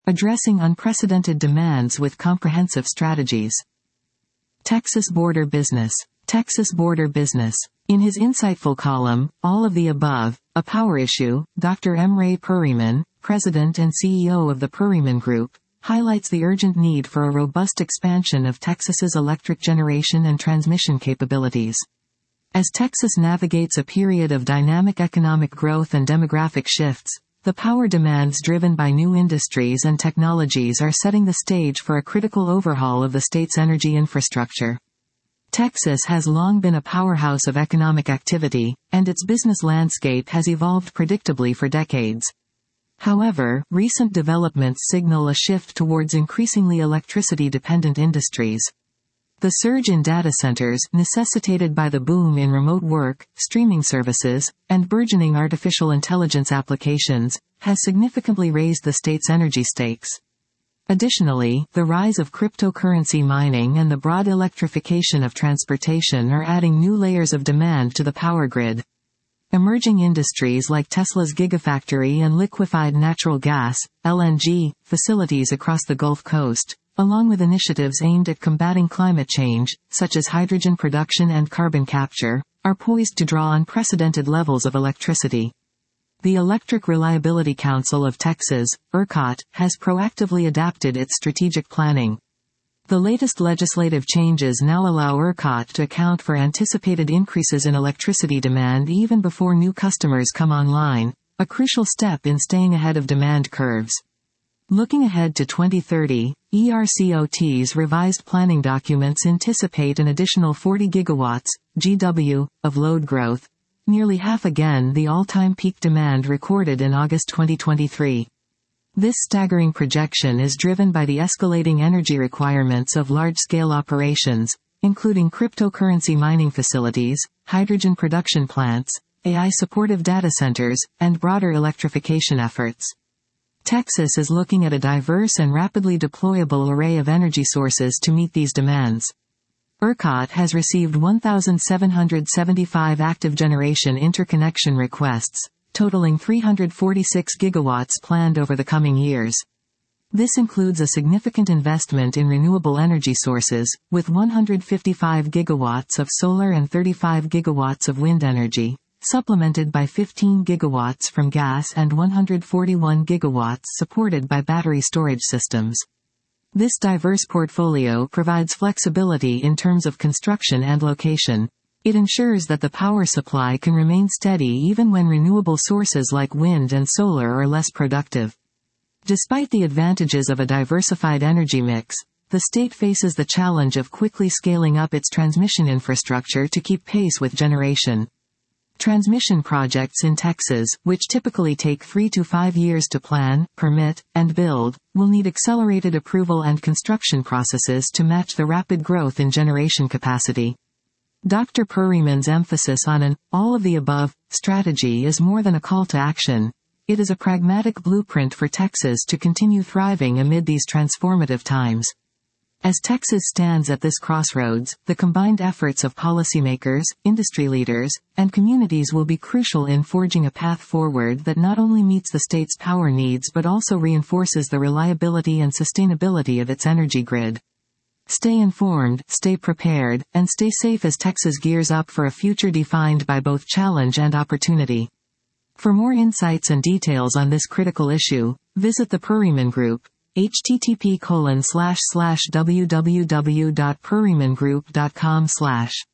addressing unprecedented demands with comprehensive strategies. Texas Border Business. Texas Border Business. In his insightful column, All of the Above, A Power Issue, Dr. M. Ray Perryman, President and CEO of the Perryman Group, highlights the urgent need for a robust expansion of Texas's electric generation and transmission capabilities. As Texas navigates a period of dynamic economic growth and demographic shifts, the power demands driven by new industries and technologies are setting the stage for a critical overhaul of the state's energy infrastructure. Texas has long been a powerhouse of economic activity, and its business landscape has evolved predictably for decades. However, recent developments signal a shift towards increasingly electricity-dependent industries. The surge in data centers, necessitated by the boom in remote work, streaming services, and burgeoning artificial intelligence applications, has significantly raised the state's energy stakes. Additionally, the rise of cryptocurrency mining and the broad electrification of transportation are adding new layers of demand to the power grid. Emerging industries like Tesla's Gigafactory and liquefied natural gas, LNG, facilities across the Gulf Coast, along with initiatives aimed at combating climate change, such as hydrogen production and carbon capture, are poised to draw unprecedented levels of electricity. The Electric Reliability Council of Texas, ERCOT, has proactively adapted its strategic planning. The latest legislative changes now allow ERCOT to account for anticipated increases in electricity demand even before new customers come online, a crucial step in staying ahead of demand curves. Looking ahead to 2030, ERCOT's revised planning documents anticipate an additional 40 gigawatts, GW, of load growth, nearly half again the all-time peak demand recorded in August 2023. This staggering projection is driven by the escalating energy requirements of large-scale operations, including cryptocurrency mining facilities, hydrogen production plants, AI-supportive data centers, and broader electrification efforts. Texas is looking at a diverse and rapidly deployable array of energy sources to meet these demands. ERCOT has received 1,775 active generation interconnection requests, totaling 346 gigawatts planned over the coming years. This includes a significant investment in renewable energy sources, with 155 gigawatts of solar and 35 gigawatts of wind energy, supplemented by 15 gigawatts from gas and 141 gigawatts supported by battery storage systems. This diverse portfolio provides flexibility in terms of construction and location. It ensures that the power supply can remain steady even when renewable sources like wind and solar are less productive. Despite the advantages of a diversified energy mix, the state faces the challenge of quickly scaling up its transmission infrastructure to keep pace with generation. Transmission projects in Texas, which typically take 3 to 5 years to plan, permit, and build, will need accelerated approval and construction processes to match the rapid growth in generation capacity. Dr. Perryman's emphasis on an all-of-the-above strategy is more than a call to action. It is a pragmatic blueprint for Texas to continue thriving amid these transformative times. As Texas stands at this crossroads, the combined efforts of policymakers, industry leaders, and communities will be crucial in forging a path forward that not only meets the state's power needs but also reinforces the reliability and sustainability of its energy grid. Stay informed, stay prepared, and stay safe as Texas gears up for a future defined by both challenge and opportunity. For more insights and details on this critical issue, visit the Perryman Group, http://www.perrymangroup.com/.